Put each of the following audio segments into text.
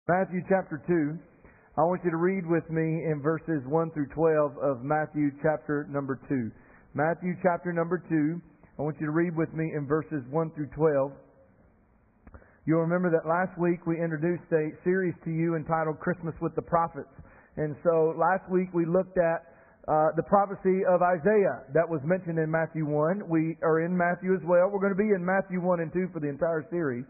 Matthew chapter 2. I want you to read with me in verses 1 through 12 of Matthew chapter number 2. Matthew chapter number 2. I want you to read with me in verses 1 through 12. You'll remember that last week we introduced a series to you entitled Christmas with the Prophets. And so last week we looked at the prophecy of Isaiah that was mentioned in Matthew 1. We are in Matthew as well. We're going to be in Matthew 1 and 2 for the entire series.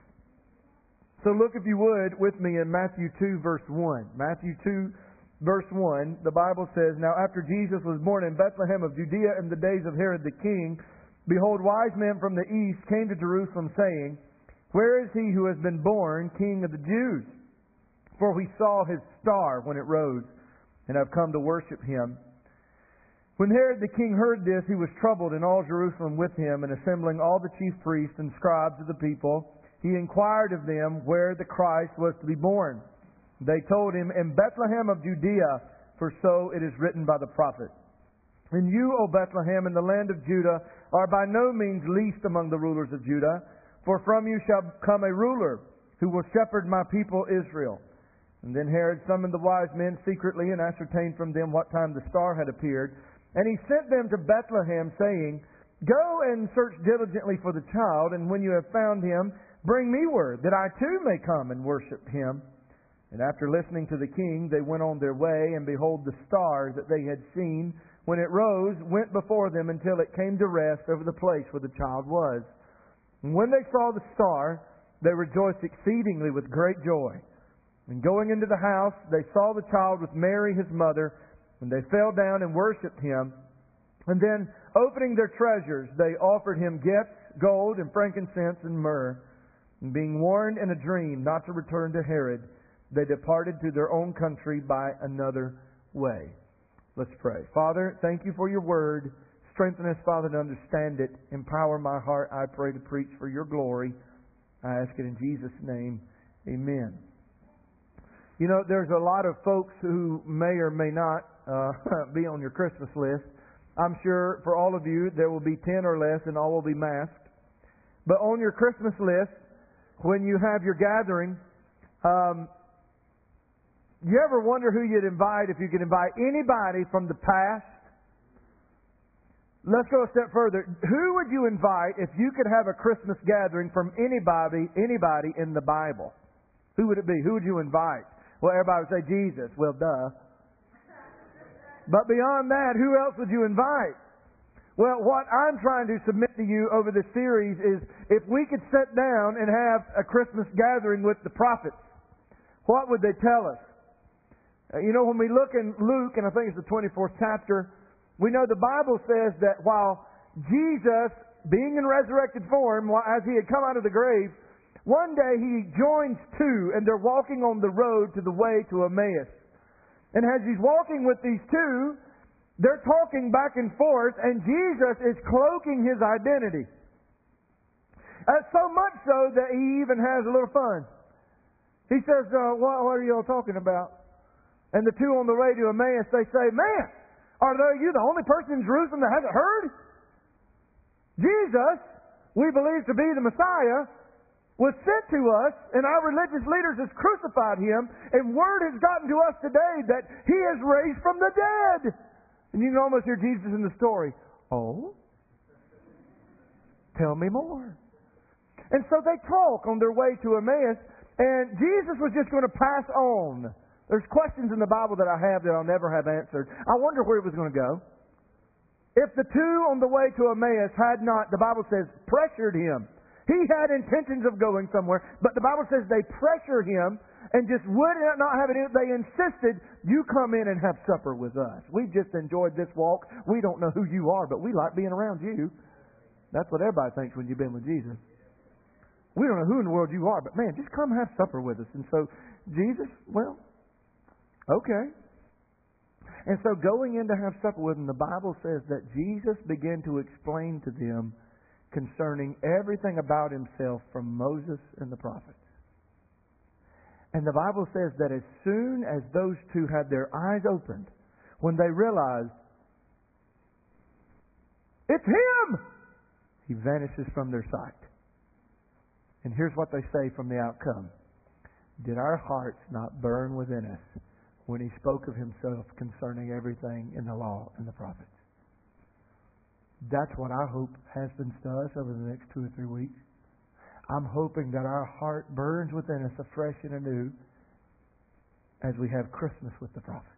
So look, if you would, with me in Matthew 2, verse 1. Matthew 2, verse 1, the Bible says, "Now after Jesus was born in Bethlehem of Judea in the days of Herod the king, behold, wise men from the east came to Jerusalem, saying, Where is he who has been born King of the Jews? For we saw his star when it rose, and have come to worship him." When Herod the king heard this, he was troubled, and all Jerusalem with him, and assembling all the chief priests and scribes of the people, he inquired of them where the Christ was to be born. They told him, "In Bethlehem of Judea, for so it is written by the prophet. And you, O Bethlehem, in the land of Judah, are by no means least among the rulers of Judah, for from you shall come a ruler who will shepherd my people Israel." And then Herod summoned the wise men secretly and ascertained from them what time the star had appeared. And he sent them to Bethlehem, saying, "Go and search diligently for the child, and when you have found him, bring me word, that I too may come and worship him." And after listening to the king, they went on their way, and behold, the star that they had seen when it rose went before them until it came to rest over the place where the child was. And when they saw the star, they rejoiced exceedingly with great joy. And going into the house, they saw the child with Mary his mother, and they fell down and worshipped him. And then, opening their treasures, they offered him gifts, gold and frankincense and myrrh. And being warned in a dream not to return to Herod, they departed to their own country by another way. Let's pray. Father, thank you for your word. Strengthen us, Father, to understand it. Empower my heart, I pray, to preach for your glory. I ask it in Jesus' name. Amen. You know, there's a lot of folks who may or may not be on your Christmas list. I'm sure for all of you there will be 10 or less and all will be masked. But on your Christmas list, when you have your gathering, you ever wonder who you'd invite if you could invite anybody from the past? Let's go a step further. Who would you invite if you could have a Christmas gathering from anybody in the Bible? Who would it be? Who would you invite? Well, everybody would say Jesus. Well, duh. But beyond that, who else would you invite? Well, what I'm trying to submit to you over this series is if we could sit down and have a Christmas gathering with the prophets, what would they tell us? You know, when we look in Luke, and I think it's the 24th chapter, we know the Bible says that while Jesus, being in resurrected form, as he had come out of the grave, one day he joins two, and they're walking on the road to the way to Emmaus. And as he's walking with these two, they're talking back and forth, and Jesus is cloaking his identity. So much so that he even has a little fun. He says, what are you all talking about? And the two on the way to Emmaus, they say, "Man, are you the only person in Jerusalem that hasn't heard? Jesus, we believe to be the Messiah, was sent to us, and our religious leaders has crucified him, and word has gotten to us today that he is raised from the dead." And you can almost hear Jesus in the story. "Oh? Tell me more." And so they talk on their way to Emmaus, and Jesus was just going to pass on. There's questions in the Bible that I have that I'll never have answered. I wonder where he was going to go. If the two on the way to Emmaus had not, the Bible says, pressured him. He had intentions of going somewhere, but the Bible says they pressured him and just would not have it. They insisted, "You come in and have supper with us. We've just enjoyed this walk. We don't know who you are, but we like being around you." That's what everybody thinks when you've been with Jesus. "We don't know who in the world you are, but man, just come have supper with us." And so Jesus, well, okay. And so going in to have supper with them, the Bible says that Jesus began to explain to them concerning everything about himself from Moses and the prophets. And the Bible says that as soon as those two had their eyes opened, when they realized, "It's him!" he vanishes from their sight. And here's what they say from the outcome. did our hearts not burn within us when He spoke of Himself concerning everything in the law and the prophets? That's what I hope happens to us over the next 2 or 3 weeks. I'm hoping that our heart burns within us afresh and anew as we have Christmas with the prophets.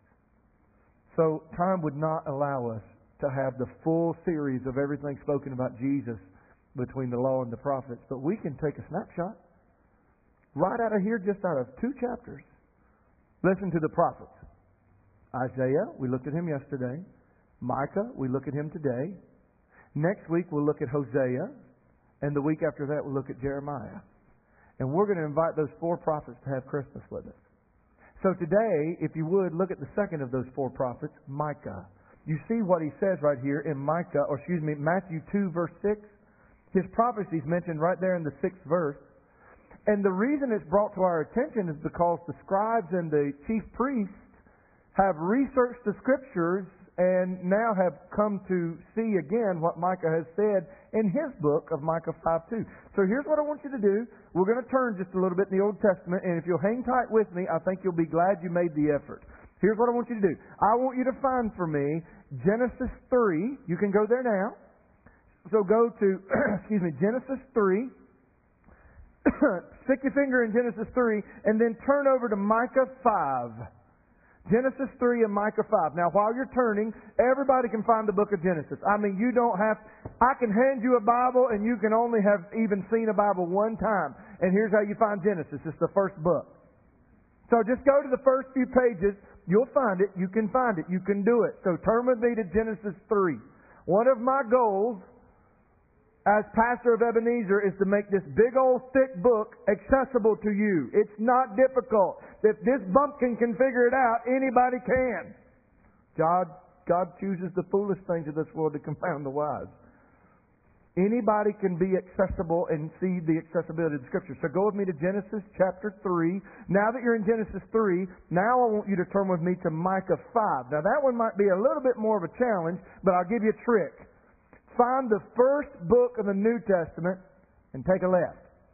So time would not allow us to have the full series of everything spoken about Jesus between the law and the prophets, but we can take a snapshot right out of here, just out of 2 chapters. Listen to the prophets. Isaiah, we looked at him yesterday. Micah, we look at him today. Next week we'll look at Hosea, and the week after that we'll look at Jeremiah. And we're going to invite those 4 prophets to have Christmas with us. So today, if you would, look at the second of those 4 prophets, Micah. You see what he says right here in Matthew 2, verse 6. His prophecy is mentioned right there in the 6th verse. And the reason it's brought to our attention is because the scribes and the chief priests have researched the Scriptures and now have come to see again what Micah has said in his book of Micah 5:2. So here's what I want you to do. We're going to turn just a little bit in the Old Testament, and if you'll hang tight with me, I think you'll be glad you made the effort. Here's what I want you to do. I want you to find for me Genesis 3. You can go there now. So go to, Genesis 3. Stick your finger in Genesis 3, and then turn over to Micah 5. Genesis 3 and Micah 5. Now, while you're turning, everybody can find the book of Genesis. I mean, you don't have... I can hand you a Bible, and you can only have even seen a Bible one time. And here's how you find Genesis. It's the first book. So just go to the first few pages. You'll find it. You can find it. You can do it. So turn with me to Genesis 3. One of my goals as pastor of Ebenezer is to make this big old thick book accessible to you. It's not difficult. If this bumpkin can figure it out, anybody can. God chooses the foolish things of this world to confound the wise. Anybody can be accessible and see the accessibility of the Scripture. So go with me to Genesis chapter 3. Now that you're in Genesis 3, now I want you to turn with me to Micah 5. Now that one might be a little bit more of a challenge, but I'll give you a trick. Find the first book of the New Testament and take a left.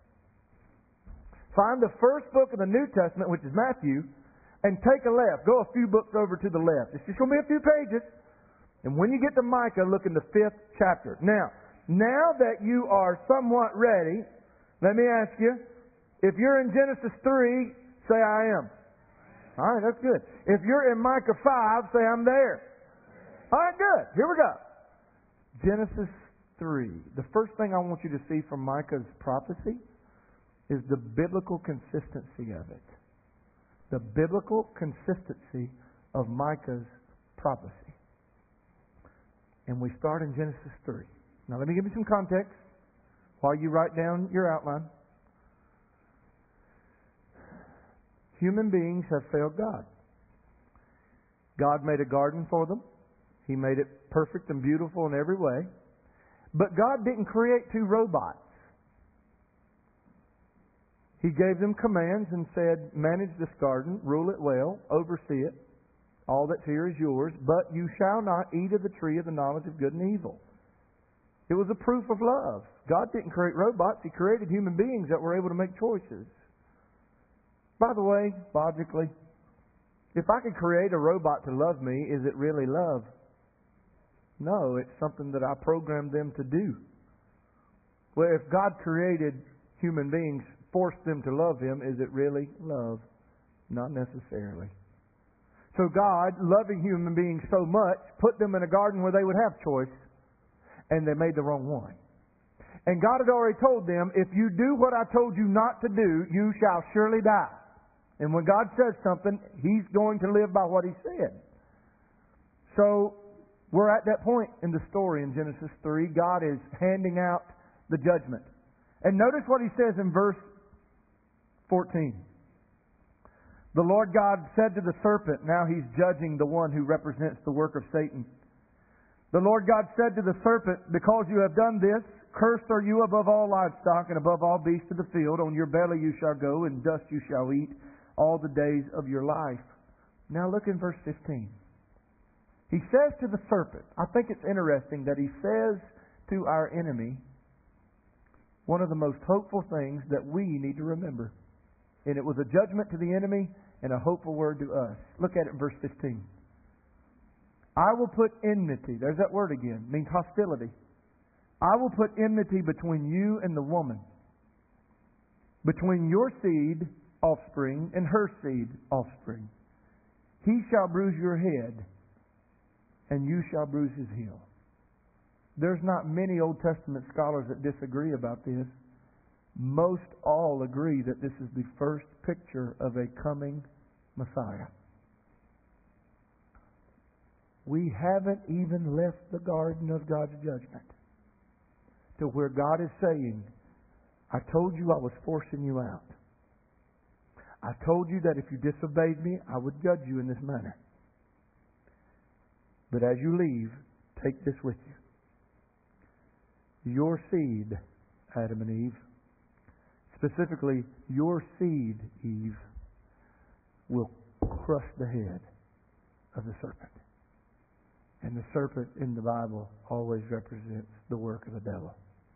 Find the first book of the New Testament, which is Matthew, and take a left. Go a few books over to the left. It's just going to be a few pages. And when you get to Micah, look in the 5th chapter. Now that you are somewhat ready, let me ask you, if you're in Genesis 3, say I am. All right, that's good. If you're in Micah 5, say I'm there. All right, good. Here we go. Genesis 3. The first thing I want you to see from Micah's prophecy is the biblical consistency of it. The biblical consistency of Micah's prophecy. And we start in Genesis 3. Now let me give you some context while you write down your outline. Human beings have failed God. God made a garden for them. He made it perfect and beautiful in every way. But God didn't create 2 robots. He gave them commands and said, manage this garden, rule it well, oversee it. All that's here is yours, but you shall not eat of the tree of the knowledge of good and evil. It was a proof of love. God didn't create robots. He created human beings that were able to make choices. By the way, logically, if I could create a robot to love me, is it really love? No, it's something that I programmed them to do. Well, if God created human beings, forced them to love Him, is it really love? Not necessarily. So God, loving human beings so much, put them in a garden where they would have choice, and they made the wrong one. And God had already told them, if you do what I told you not to do, you shall surely die. And when God says something, He's going to live by what He said. So we're at that point in the story in Genesis 3. God is handing out the judgment. And notice what He says in verse 14. The Lord God said to the serpent, now He's judging the one who represents the work of Satan. The Lord God said to the serpent, because you have done this, cursed are you above all livestock and above all beasts of the field. On your belly you shall go, and dust you shall eat all the days of your life. Now look in verse 15. He says to the serpent, I think it's interesting that He says to our enemy one of the most hopeful things that we need to remember. And it was a judgment to the enemy and a hopeful word to us. Look at it in verse 15. I will put enmity. There's that word again. It means hostility. I will put enmity between you and the woman, between your seed, offspring, and her seed, offspring. He shall bruise your head, and you shall bruise his heel. There's not many Old Testament scholars that disagree about this. Most all agree that this is the first picture of a coming Messiah. We haven't even left the garden of God's judgment to where God is saying, I told you I was forcing you out. I told you that if you disobeyed me, I would judge you in this manner. But as you leave, take this with you. Your seed, Adam and Eve, specifically your seed, Eve, will crush the head of the serpent. And the serpent in the Bible always represents the work of the devil.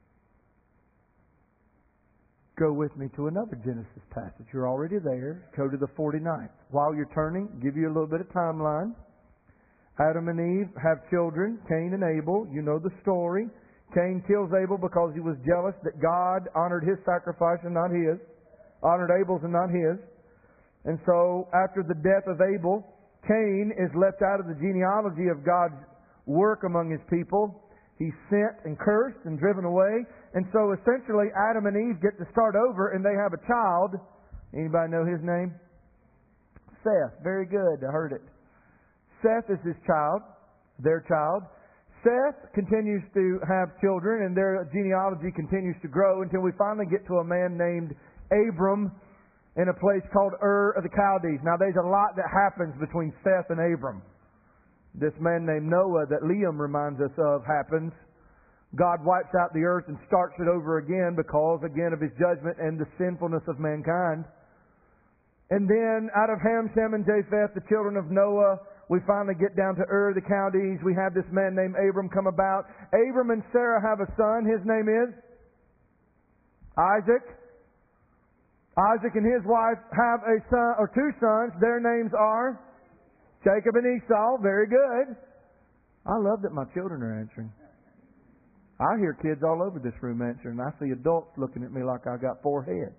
Go with me to another Genesis passage. You're already there. Go to the 49th. While you're turning, give you a little bit of timeline. Adam and Eve have children, Cain and Abel. You know the story. Cain kills Abel because he was jealous that God honored his sacrifice and not his. Honored Abel's and not his. And so, after the death of Abel, Cain is left out of the genealogy of God's work among His people. He's sent and cursed and driven away. And so essentially Adam and Eve get to start over and they have a child. Anybody know his name? Seth. Very good. I heard it. Seth is his child, their child. Seth continues to have children and their genealogy continues to grow until we finally get to a man named Abram in a place called Ur of the Chaldees. Now there's a lot that happens between Seth and Abram. This man named Noah that Liam reminds us of happens. God wipes out the earth and starts it over again because, again, of His judgment and the sinfulness of mankind. And then out of Ham, Shem, and Japheth, the children of Noah, we finally get down to Ur the Chaldees. We have this man named Abram come about. Abram and Sarah have a son. His name is Isaac. Isaac and his wife have a son or two sons. Their names are Jacob and Esau. Very good. I love that my children are answering. I hear kids all over this room answering. I see adults looking at me like I got 4 heads.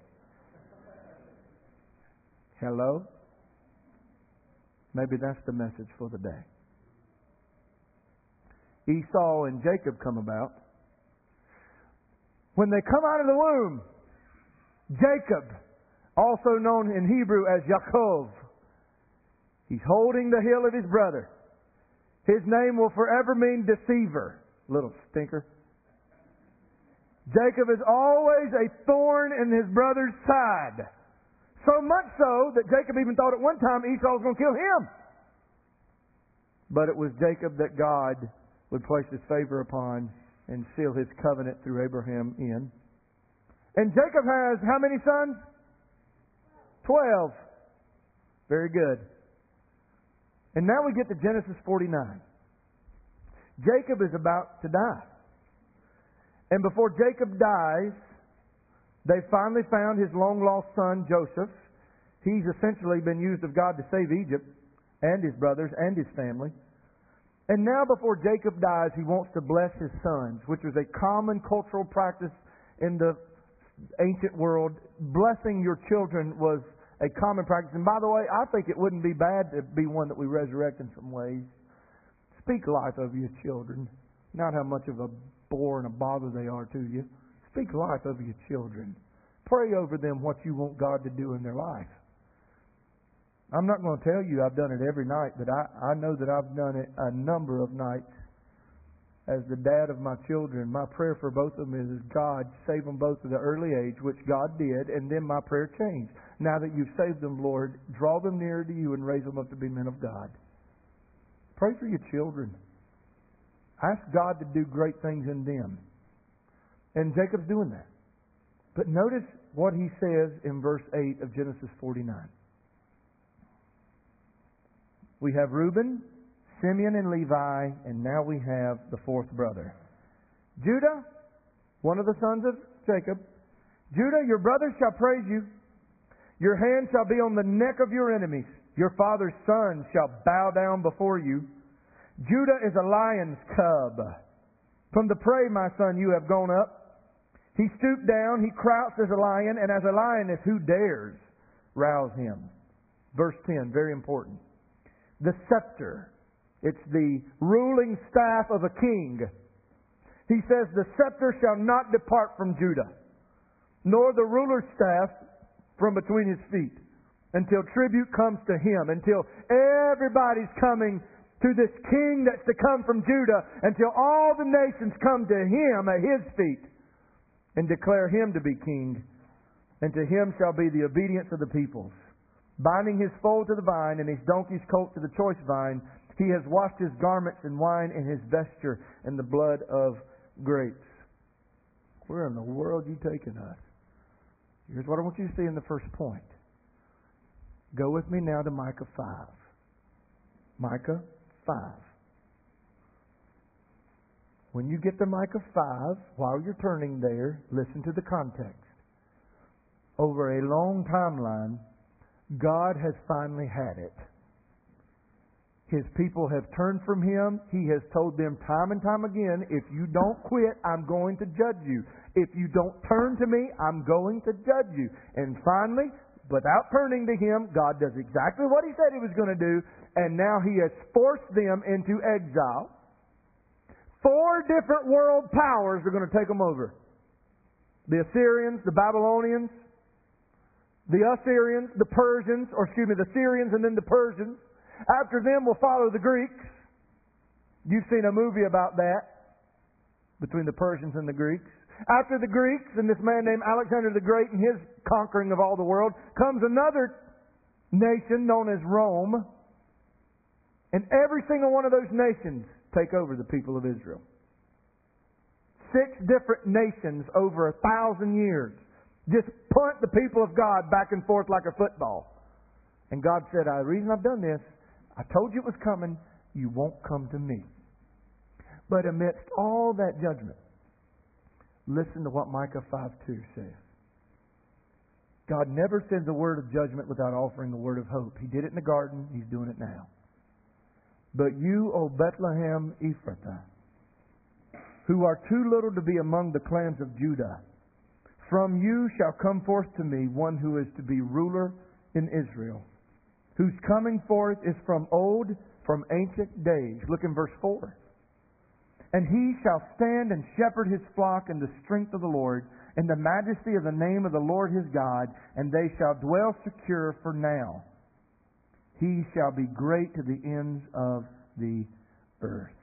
Hello? Maybe that's the message for the day. Esau and Jacob come about. When they come out of the womb, Jacob, also known in Hebrew as Yaakov, he's holding the heel of his brother. His name will forever mean deceiver. Little stinker. Jacob is always a thorn in his brother's side. So much so that Jacob even thought at one time Esau was going to kill him. But it was Jacob that God would place His favor upon and seal His covenant through Abraham in. And Jacob has how many sons? 12. Very good. And now we get to Genesis 49. Jacob is about to die. And before Jacob dies, they finally found his long-lost son, Joseph. He's essentially been used of God to save Egypt and his brothers and his family. And now before Jacob dies, he wants to bless his sons, which was a common cultural practice in the ancient world. Blessing your children was a common practice. And by the way, I think it wouldn't be bad to be one that we resurrect in some ways. Speak life over your children. Not how much of a bore and a bother they are to you. Speak life over your children. Pray over them what you want God to do in their life. I'm not going to tell you I've done it every night, but I know that I've done it a number of nights. As the dad of my children, my prayer for both of them is God, save them both at an early age, which God did, and then my prayer changed. Now that you've saved them, Lord, draw them nearer to you and raise them up to be men of God. Pray for your children. Ask God to do great things in them. And Jacob's doing that. But notice what he says in verse 8 of Genesis 49. We have Reuben, Simeon, and Levi, and now we have the fourth brother. Judah, one of the sons of Jacob. Judah, your brothers shall praise you. Your hand shall be on the neck of your enemies. Your father's sons shall bow down before you. Judah is a lion's cub. From the prey, my son, you have gone up. He stooped down, he crouched as a lion, and as a lioness, who dares rouse him? Verse 10, very important. The scepter. It's the ruling staff of a king. He says, the scepter shall not depart from Judah, nor the ruler's staff from between his feet, until tribute comes to him, until everybody's coming to this king that's to come from Judah, until all the nations come to him at his feet and declare him to be king. And to him shall be the obedience of the peoples. Binding his foal to the vine and his donkey's colt to the choice vine, he has washed his garments in wine and his vesture in the blood of grapes. Where in the world are you taking us? Here's what I want you to see in the first point. Go with me now to Micah 5. Micah 5. When you get to Micah 5, while you're turning there, listen to the context. Over a long timeline, God has finally had it. His people have turned from Him. He has told them time and time again, if you don't quit, I'm going to judge you. If you don't turn to me, I'm going to judge you. And finally, without turning to Him, God does exactly what He said He was going to do, and now He has forced them into exile. 4 different world powers are going to take them over. The Assyrians, the Babylonians, the Assyrians, the Persians, the Syrians and then the Persians. After them will follow the Greeks. You've seen a movie about that, between the Persians and the Greeks. After the Greeks and this man named Alexander the Great and his conquering of all the world, comes another nation known as Rome. And every single one of those nations take over the people of Israel. 6 different nations over 1,000 years just punt the people of God back and forth like a football. And God said, the reason I've done this, I told you it was coming, you won't come to me. But amidst all that judgment, listen to what Micah 5:2 says. God never sends a word of judgment without offering a word of hope. He did it in the garden, He's doing it now. But you, O Bethlehem Ephrathah, who are too little to be among the clans of Judah, from you shall come forth to me one who is to be ruler in Israel, whose coming forth is from old, from ancient days. Look in verse 4. And he shall stand and shepherd his flock in the strength of the Lord, in the majesty of the name of the Lord his God, and they shall dwell secure for now. He shall be great to the ends of the earth.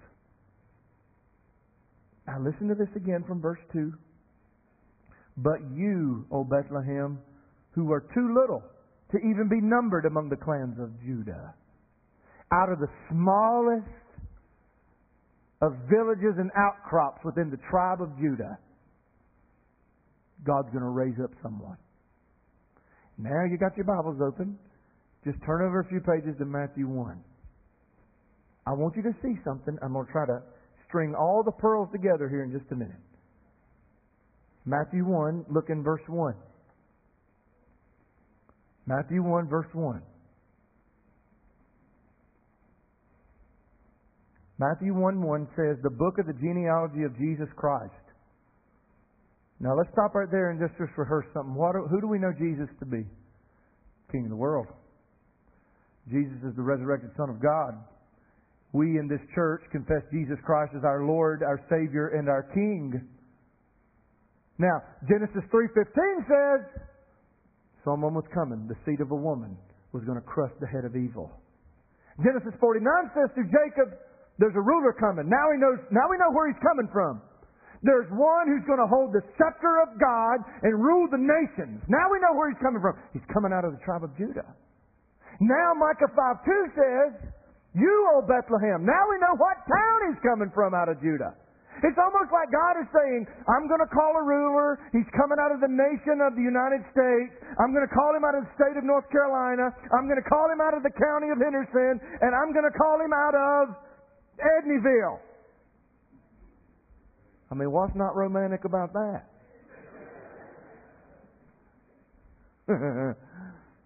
Now listen to this again from verse 2. But you, O Bethlehem, who are too little to even be numbered among the clans of Judah, out of the smallest of villages and outcrops within the tribe of Judah, God's going to raise up someone. Now you got your Bibles open. Just turn over a few pages to Matthew 1. I want you to see something. I'm going to try to string all the pearls together here in just a minute. Matthew 1, look in verse 1. Matthew 1, verse 1. Matthew 1:1 says, the book of the genealogy of Jesus Christ. Now let's stop right there and just rehearse something. Who do we know Jesus to be? King of the world. Jesus is the resurrected Son of God. We in this church confess Jesus Christ as our Lord, our Savior, and our King. Now, Genesis 3:15 says, someone was coming, the seed of a woman was going to crush the head of evil. Genesis 49 says through Jacob, there's a ruler coming. Now we know where he's coming from. There's one who's going to hold the scepter of God and rule the nations. Now we know where he's coming from. He's coming out of the tribe of Judah. Now Micah 5:2 says, you, O Bethlehem. Now we know what town he's coming from out of Judah. It's almost like God is saying, I'm going to call a ruler. He's coming out of the nation of the United States. I'm going to call him out of the state of North Carolina. I'm going to call him out of the county of Henderson. And I'm going to call him out of Edneyville. I mean, what's not romantic about that?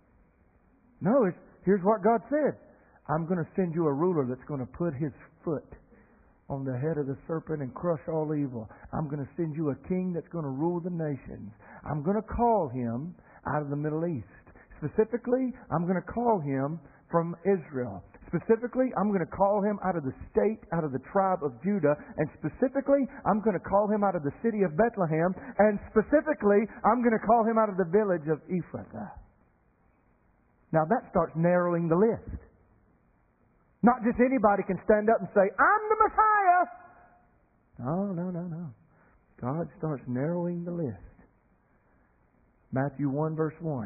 No, here's what God said. I'm going to send you a ruler that's going to put his foot on the head of the serpent and crush all evil. I'm going to send you a king that's going to rule the nations. I'm going to call him out of the Middle East. Specifically, I'm going to call him from Israel. Specifically, I'm going to call him out of the state, out of the tribe of Judah. And specifically, I'm going to call him out of the city of Bethlehem. And specifically, I'm going to call him out of the village of Ephrathah. Now that starts narrowing the list. Not just anybody can stand up and say, I'm the Messiah. No. God starts narrowing the list. Matthew 1 verse 1.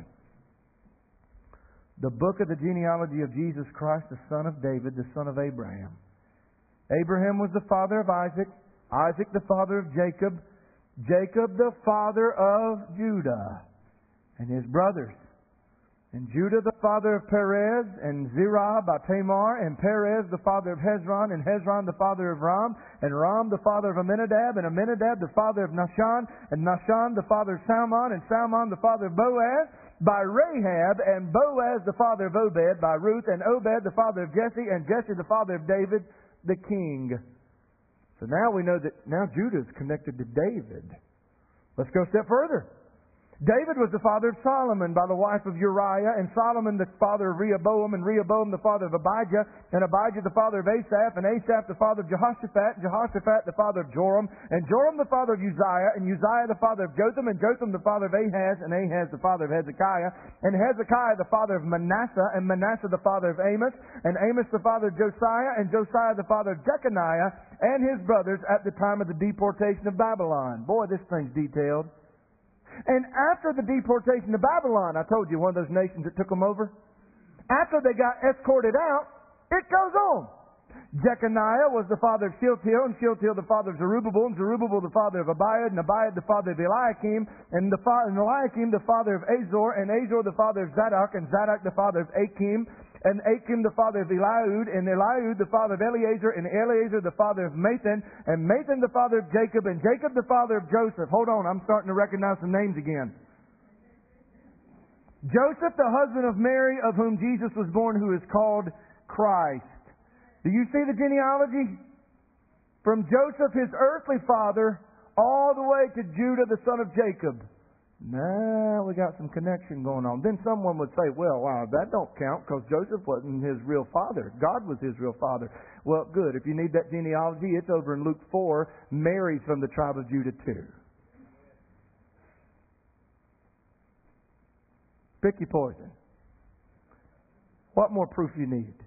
The book of the genealogy of Jesus Christ, the son of David, the son of Abraham. Abraham was the father of Isaac. Isaac the father of Jacob. Jacob the father of Judah and his brothers. And Judah the father of Perez, and Zerah by Tamar, and Perez the father of Hezron, and Hezron the father of Ram, and Ram the father of Amminadab, and Amminadab the father of Nahshon, and Nahshon the father of Salmon, and Salmon the father of Boaz, by Rahab, and Boaz the father of Obed, by Ruth, and Obed the father of Jesse, and Jesse the father of David, the king. So now we know that now Judah is connected to David. Let's go a step further. David was the father of Solomon by the wife of Uriah, and Solomon the father of Rehoboam, and Rehoboam the father of Abijah, and Abijah the father of Asaph, and Asaph the father of Jehoshaphat, Jehoshaphat the father of Joram, and Joram the father of Uzziah, and Uzziah the father of Jotham, and Jotham the father of Ahaz, and Ahaz the father of Hezekiah, and Hezekiah the father of Manasseh, and Manasseh the father of Amos, and Amos the father of Josiah, and Josiah the father of Jeconiah, and his brothers at the time of the deportation of Babylon. Boy, this thing's detailed. And after the deportation to Babylon, I told you, one of those nations that took them over, after they got escorted out, it goes on. Jeconiah was the father of Shealtiel, and Shealtiel the father of Zerubbabel, and Zerubbabel the father of Abiad, and Abiad the father of Eliakim, and Eliakim the father of Azor, and Azor the father of Zadok, and Zadok the father of Achim, and Achim the father of Eliud, and Eliud the father of Eleazar, and Eleazar the father of Mathan, and Mathan the father of Jacob, and Jacob the father of Joseph. Hold on, I'm starting to recognize some names again. Joseph, the husband of Mary, of whom Jesus was born, who is called Christ. Do you see the genealogy? From Joseph, his earthly father, all the way to Judah, the son of Jacob. Now we got some connection going on. Then someone would say, well, wow, that don't count because Joseph wasn't his real father. God was his real father. Well, good. If you need that genealogy, it's over in Luke 4. Mary's from the tribe of Judah too. Pick your poison. What more proof you need?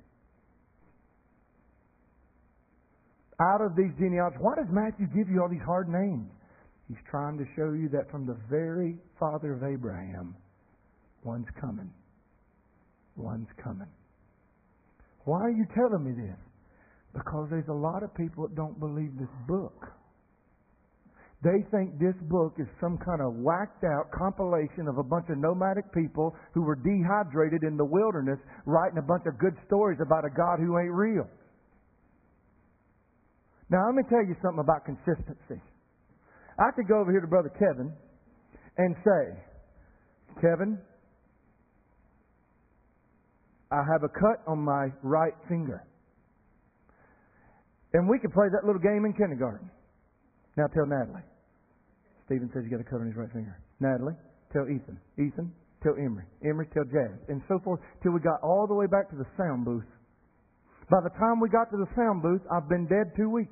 Out of these genealogies, why does Matthew give you all these hard names? He's trying to show you that from the very father of Abraham, one's coming. One's coming. Why are you telling me this? Because there's a lot of people that don't believe this book. They think this book is some kind of whacked out compilation of a bunch of nomadic people who were dehydrated in the wilderness writing a bunch of good stories about a God who ain't real. Now, let me tell you something about consistency. I could go over here to Brother Kevin and say, Kevin, I have a cut on my right finger. And we could play that little game in kindergarten. Now tell Natalie. Stephen says you got a cut on his right finger. Natalie, tell Ethan. Ethan, tell Emery. Emery, tell Jazz. And so forth till we got all the way back to the sound booth. By the time we got to the sound booth, I've been dead 2 weeks.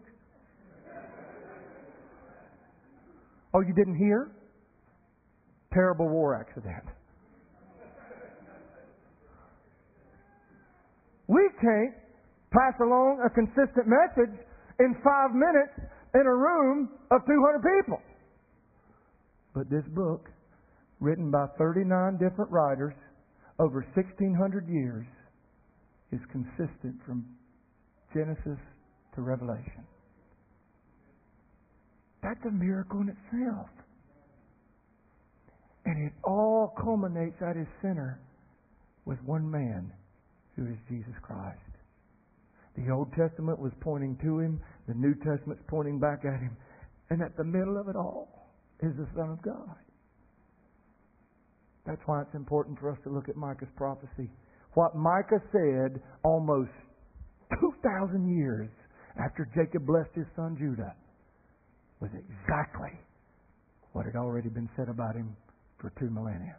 Oh, you didn't hear? Terrible war accident. We can't pass along a consistent message in 5 minutes in a room of 200 people. But this book, written by 39 different writers over 1,600 years, is consistent from Genesis to Revelation. That's a miracle in itself. And it all culminates at its center with one man, who is Jesus Christ. The Old Testament was pointing to Him. The New Testament's pointing back at Him. And at the middle of it all is the Son of God. That's why it's important for us to look at Micah's prophecy. what Micah said almost 2,000 years after Jacob blessed his son Judah was exactly what had already been said about him for 2 millennia.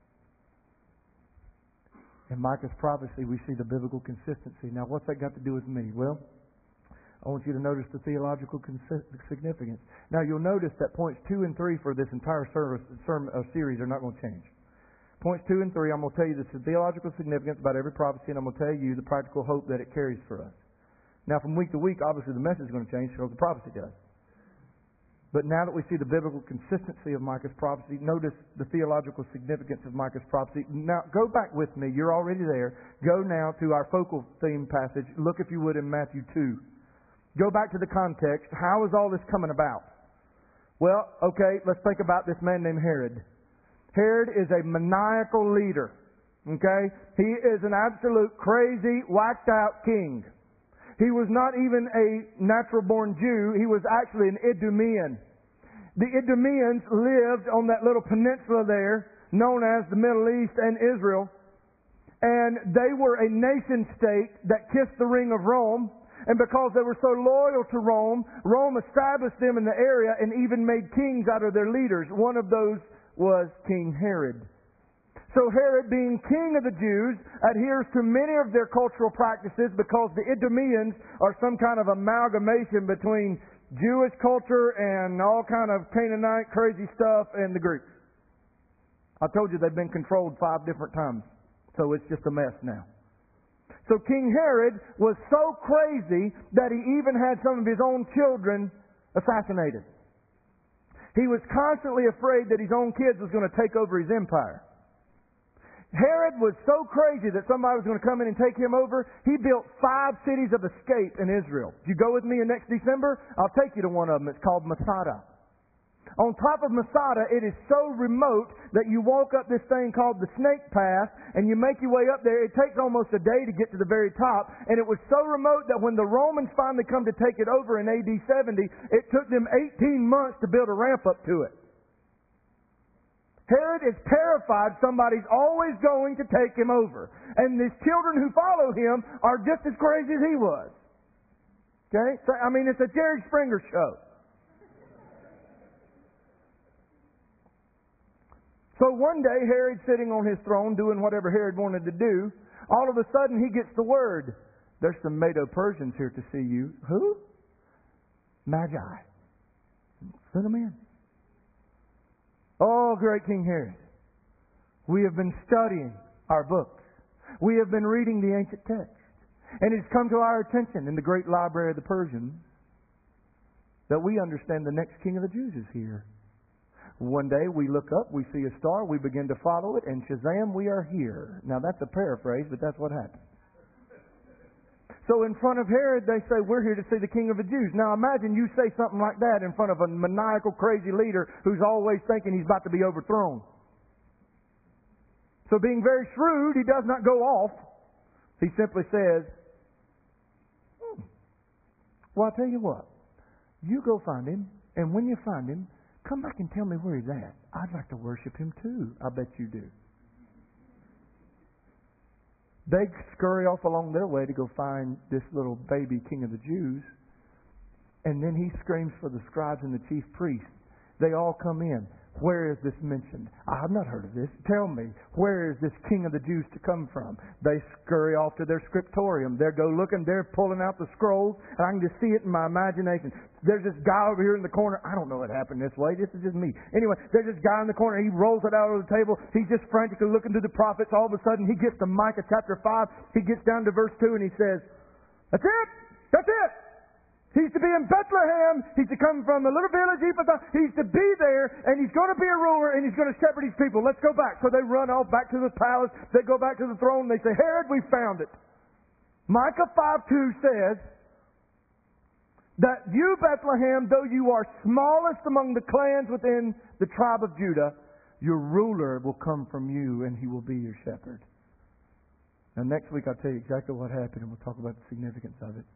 In Micah's prophecy, we see the biblical consistency. Now, what's that got to do with me? Well, I want you to notice the theological significance. Now, you'll notice that points 2 and 3 for this entire series are not going to change. Points 2 and 3, I'm going to tell you the theological significance about every prophecy, and I'm going to tell you the practical hope that it carries for us. Now, from week to week, obviously the message is going to change because the prophecy does. But now that we see the biblical consistency of Micah's prophecy, notice the theological significance of Micah's prophecy. Now, go back with me. You're already there. Go now to our focal theme passage. Look, if you would, in Matthew 2. Go back to the context. How is all this coming about? Well, okay, let's think about this man named Herod. Herod is a maniacal leader. Okay? He is an absolute crazy, whacked out king. He was not even a natural-born Jew. He was actually an Idumean. The Idumeans lived on that little peninsula there, known as the Middle East and Israel. And they were a nation-state that kissed the ring of Rome. And because they were so loyal to Rome, Rome established them in the area and even made kings out of their leaders. One of those was King Herod. So Herod, being king of the Jews, adheres to many of their cultural practices because the Idumeans are some kind of amalgamation between Jewish culture and all kind of Canaanite crazy stuff and the Greeks. I told you they've been controlled 5 different times. So it's just a mess now. So King Herod was so crazy that he even had some of his own children assassinated. He was constantly afraid that his own kids was going to take over his empire. Herod was so crazy that somebody was going to come in and take him over, he built 5 cities of escape in Israel. If you go with me in next December, I'll take you to one of them. It's called Masada. On top of Masada, it is so remote that you walk up this thing called the Snake Path, and you make your way up there. It takes almost a day to get to the very top, and it was so remote that when the Romans finally come to take it over in AD 70, it took them 18 months to build a ramp up to it. Herod is terrified somebody's always going to take him over. And his children who follow him are just as crazy as he was. Okay? So, I mean, it's a Jerry Springer show. So one day, Herod's sitting on his throne doing whatever Herod wanted to do. All of a sudden, he gets the word, there's some Medo-Persians here to see you. Who? Magi. Send them in. Oh, great King Herod, we have been studying our books. We have been reading the ancient text. And it's come to our attention in the great library of the Persians that we understand the next king of the Jews is here. One day we look up, we see a star, we begin to follow it, and Shazam, we are here. Now that's a paraphrase, but that's what happened. So in front of Herod, they say, we're here to see the King of the Jews. Now imagine you say something like that in front of a maniacal, crazy leader who's always thinking he's about to be overthrown. So being very shrewd, he does not go off. He simply says, well, I'll tell you what. You go find him, and when you find him, come back and tell me where he's at. I'd like to worship him too. I bet you do. They scurry off along their way to go find this little baby king of the Jews. And then he screams for the scribes and the chief priests. They all come in. Where is this mentioned? I have not heard of this. Tell me, where is this king of the Jews to come from? They scurry off to their scriptorium. They go looking. They're pulling out the scrolls. And I can just see it in my imagination. There's this guy over here in the corner. I don't know what happened this way. This is just me. Anyway, there's this guy in the corner. He rolls it out on the table. He's just frantically looking through the prophets. All of a sudden, he gets to Micah chapter 5. He gets down to verse 2 and he says, that's it! That's it! He's to be in Bethlehem. He's to come from a little village, Ephrathah. He's to be there, and he's going to be a ruler, and he's going to shepherd his people. Let's go back. So they run off back to the palace. They go back to the throne, and they say, Herod, we found it. Micah 5:2 says that you, Bethlehem, though you are smallest among the clans within the tribe of Judah, your ruler will come from you, and he will be your shepherd. Now, next week I'll tell you exactly what happened, and we'll talk about the significance of it.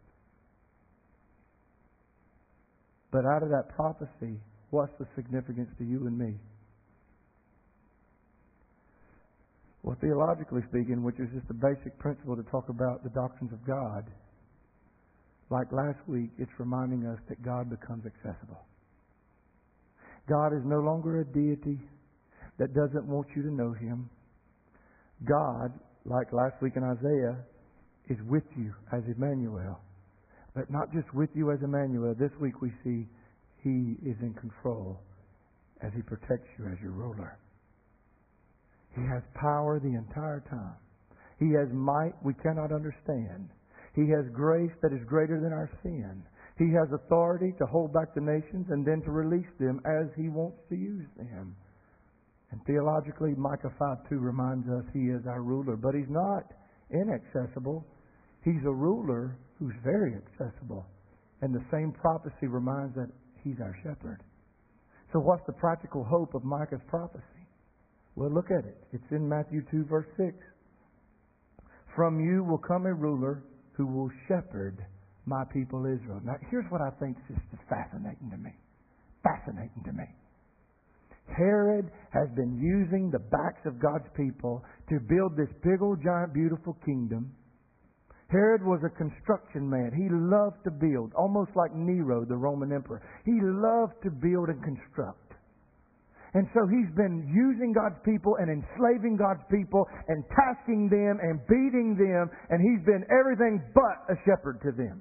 But out of that prophecy, what's the significance to you and me? Well, theologically speaking, which is just a basic principle to talk about the doctrines of God, like last week, it's reminding us that God becomes accessible. God is no longer a deity that doesn't want you to know Him. God, like last week in Isaiah, is with you as Emmanuel. But not just with you as Emmanuel. This week we see He is in control as He protects you as your ruler. He has power the entire time. He has might we cannot understand. He has grace that is greater than our sin. He has authority to hold back the nations and then to release them as He wants to use them. And theologically, Micah 5:2 reminds us He is our ruler. But He's not inaccessible. He's a ruler who's very accessible. And the same prophecy reminds that He's our shepherd. So what's the practical hope of Micah's prophecy? Well, look at it. It's in Matthew 2, verse 6. From you will come a ruler who will shepherd my people Israel. Now, here's what I think is just fascinating to me. Fascinating to me. Herod has been using the backs of God's people to build this big old giant beautiful kingdom. Herod was a construction man. He loved to build, almost like Nero, the Roman emperor. He loved to build and construct. And so he's been using God's people and enslaving God's people and tasking them and beating them, and he's been everything but a shepherd to them.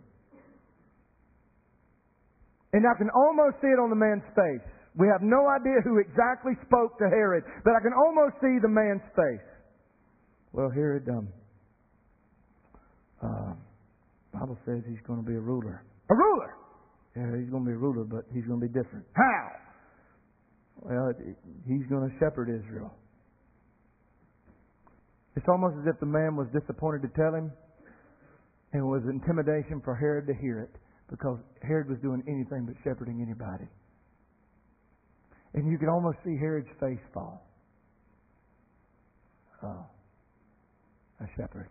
And I can almost see it on the man's face. We have no idea who exactly spoke to Herod, but I can almost see the man's face. Well, Herod, Bible says he's going to be a ruler. A ruler! Yeah, he's going to be a ruler, but he's going to be different. How? Well, he's going to shepherd Israel. It's almost as if the man was disappointed to tell him, and it was intimidation for Herod to hear it, because Herod was doing anything but shepherding anybody. And you could almost see Herod's face fall. Oh, a shepherd.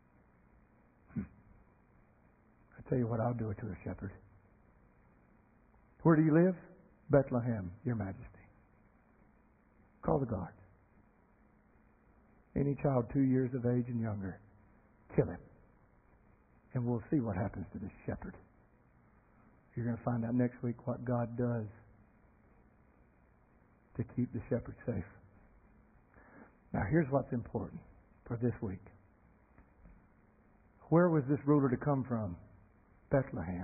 I tell you what I'll do to a shepherd. Where do you live? Bethlehem, Your Majesty. Call the guards. Any child 2 years of age and younger, kill him. And we'll see what happens to this shepherd. You're going to find out next week what God does to keep the shepherd safe. Now here's what's important for this week. Where was this ruler to come from? Bethlehem.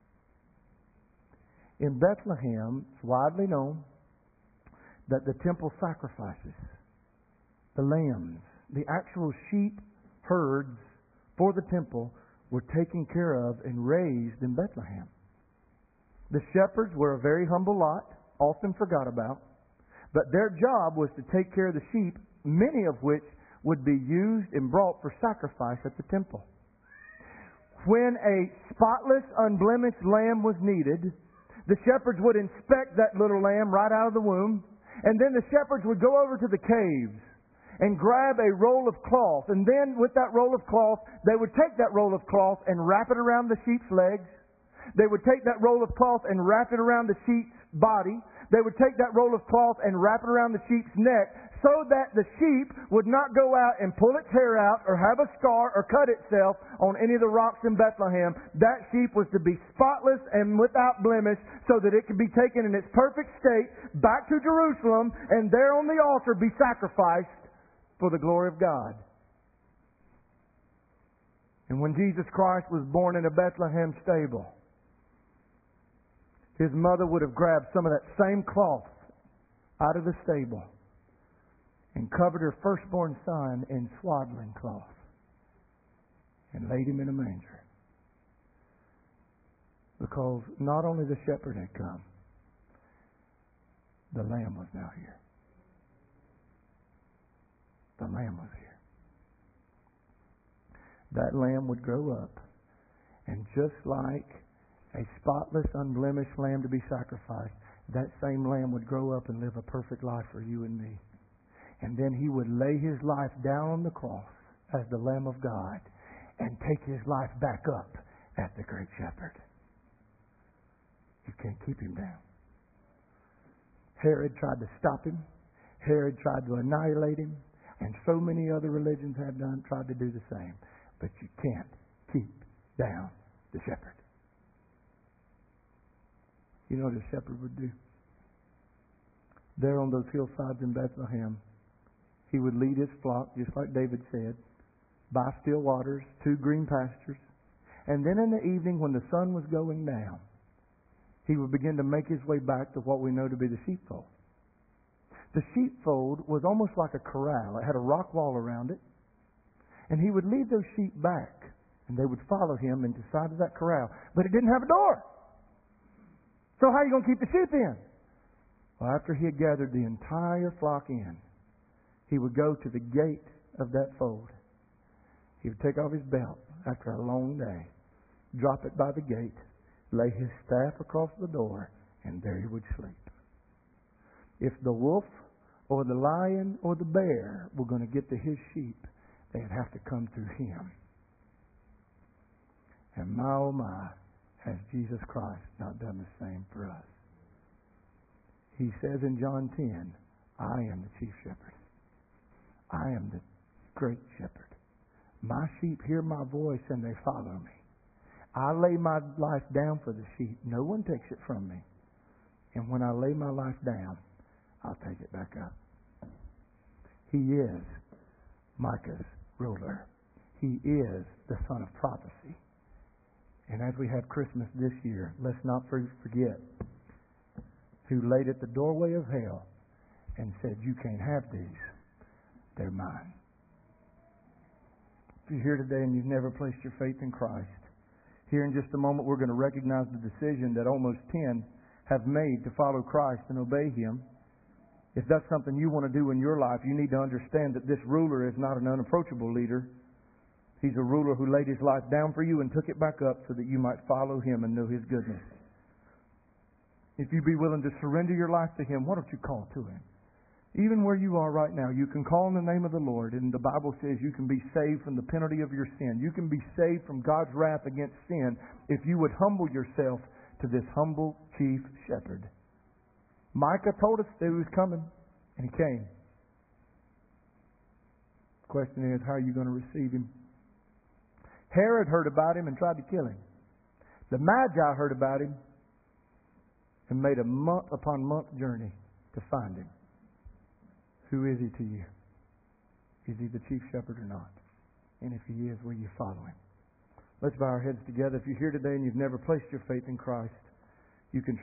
In Bethlehem, it's widely known that the temple sacrifices, the lambs, the actual sheep herds for the temple were taken care of and raised in Bethlehem. The shepherds were a very humble lot, often forgot about, but their job was to take care of the sheep, many of which would be used and brought for sacrifice at the temple. When a spotless, unblemished lamb was needed, the shepherds would inspect that little lamb right out of the womb, and then the shepherds would go over to the caves and grab a roll of cloth, and then with that roll of cloth, they would take that roll of cloth and wrap it around the sheep's legs. They would take that roll of cloth and wrap it around the sheep's body. They would take that roll of cloth and wrap it around the sheep's neck, so that the sheep would not go out and pull its hair out or have a scar or cut itself on any of the rocks in Bethlehem. That sheep was to be spotless and without blemish, so that it could be taken in its perfect state back to Jerusalem and there on the altar be sacrificed for the glory of God. And when Jesus Christ was born in a Bethlehem stable, His mother would have grabbed some of that same cloth out of the stable and covered her firstborn son in swaddling cloth and laid him in a manger. Because not only the shepherd had come, the lamb was now here. The lamb was here. That lamb would grow up, and just like a spotless, unblemished lamb to be sacrificed, that same lamb would grow up and live a perfect life for you and me. And then He would lay His life down on the cross as the Lamb of God and take His life back up as the great shepherd. You can't keep Him down. Herod tried to stop Him. Herod tried to annihilate Him. And so many other religions have tried to do the same. But you can't keep down the shepherd. You know what a shepherd would do? There on those hillsides in Bethlehem, he would lead his flock, just like David said, by still waters, to green pastures. And then in the evening, when the sun was going down, he would begin to make his way back to what we know to be the sheepfold. The sheepfold was almost like a corral. It had a rock wall around it. And he would lead those sheep back, and they would follow him into the side of that corral. But it didn't have a door. So how are you going to keep the sheep in? Well, after he had gathered the entire flock in, he would go to the gate of that fold. He would take off his belt after a long day, drop it by the gate, lay his staff across the door, and there he would sleep. If the wolf or the lion or the bear were going to get to his sheep, they'd have to come through him. And my oh my, has Jesus Christ not done the same for us? He says in John 10, I am the chief shepherd. I am the great shepherd. My sheep hear my voice and they follow me. I lay my life down for the sheep. No one takes it from me. And when I lay my life down, I'll take it back up. He is Micah's ruler. He is the son of prophecy. And as we have Christmas this year, let's not forget who laid at the doorway of hell and said, you can't have these. They're mine. If you're here today and you've never placed your faith in Christ, here in just a moment we're going to recognize the decision that almost 10 have made to follow Christ and obey Him. If that's something you want to do in your life, you need to understand that this ruler is not an unapproachable leader. He's a ruler who laid his life down for you and took it back up so that you might follow Him and know His goodness. If you be willing to surrender your life to Him, why don't you call to Him? Even where you are right now, you can call in the name of the Lord, and the Bible says you can be saved from the penalty of your sin. You can be saved from God's wrath against sin if you would humble yourself to this humble chief shepherd. Micah told us that He was coming, and He came. The question is, how are you going to receive Him? Herod heard about Him and tried to kill Him. The Magi heard about Him and made a month upon month journey to find Him. Who is He to you? Is He the chief shepherd or not? And if He is, will you follow Him? Let's bow our heads together. If you're here today and you've never placed your faith in Christ, you can